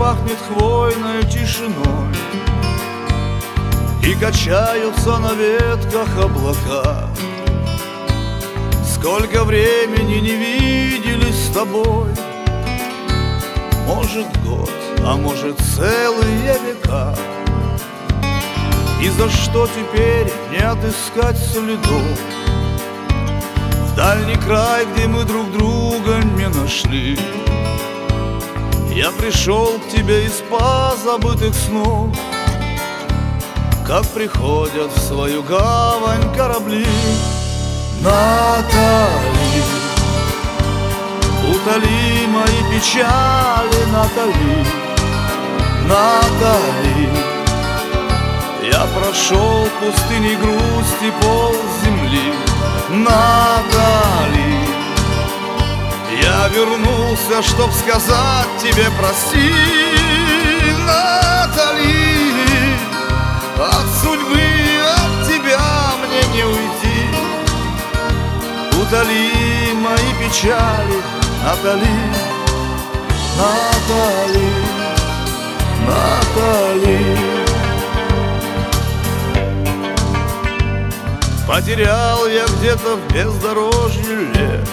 пахнет хвойной тишиной, и качаются на ветках облака. Сколько времени не виделись с тобой, может год, а может целые века. И за что теперь не отыскать следов в дальний край, где мы друг друга не нашли? Я пришел к тебе из позабытых снов, как приходят в свою гавань корабли. Натали, утоли мои печали, Натали, Натали. Я прошел пустыней грусти пол земли, Натали. Я вернулся, чтоб сказать тебе прости, Натали. От судьбы, от тебя мне не уйти. Утоли мои печали, Натали, Натали, Натали. Потерял я где-то в бездорожье лет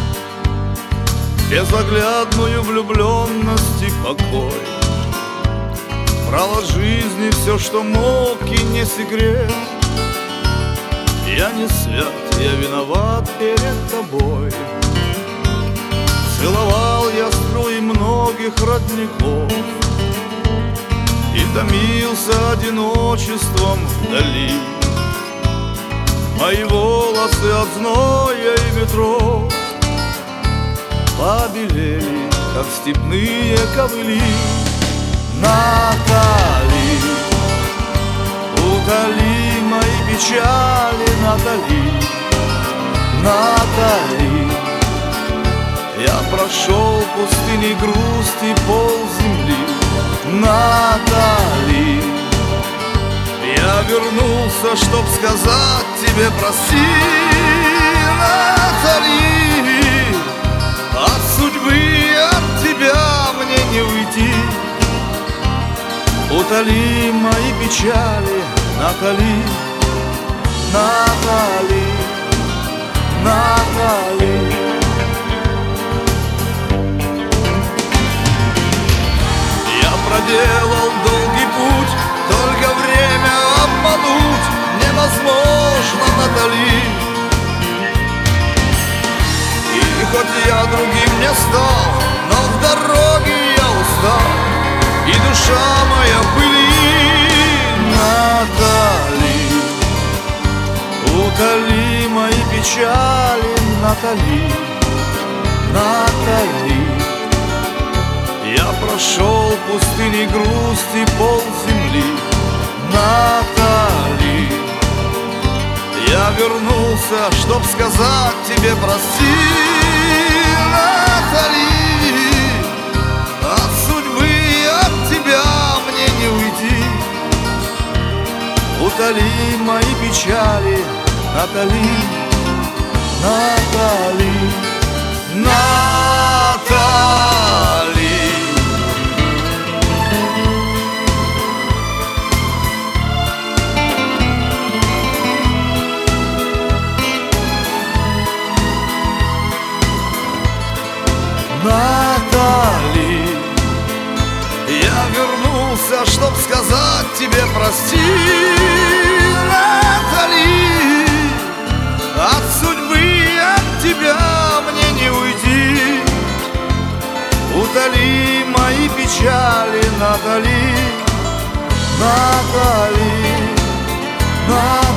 безоглядную влюбленность и покой. Брал от жизни все, что мог, и не секрет. Я не свят, я виноват перед тобой. Целовал я струи многих родников и томился одиночеством вдали. Мои волосы от зноя и ветров побелели, как степные ковыли. Натали, утоли мои печали, Натали, Натали. Я прошел пустыни грусти пол земли, Натали. Я вернулся, чтоб сказать тебе прости, Натали. От судьбы, от тебя мне не уйти. Утоли мои печали, Натали, Натали, Натали. Я проделал долгий путь, только время обмануть невозможно, Натали. И хоть я другим не стал, но в дороге я устал, и душа моя в пыли. Натали, утоли мои печали, Натали, Натали. Я прошел пустыни грусти пол земли, Натали. Я вернулся, чтоб сказать тебе прости, Натали. От судьбы, от тебя мне не уйти. Утоли мои печали, Натали, Натали, Натали. Натали, я вернулся, чтоб сказать тебе прости, Натали. От судьбы, от тебя мне не уйти. Утоли мои печали, Натали, Натали, Натали.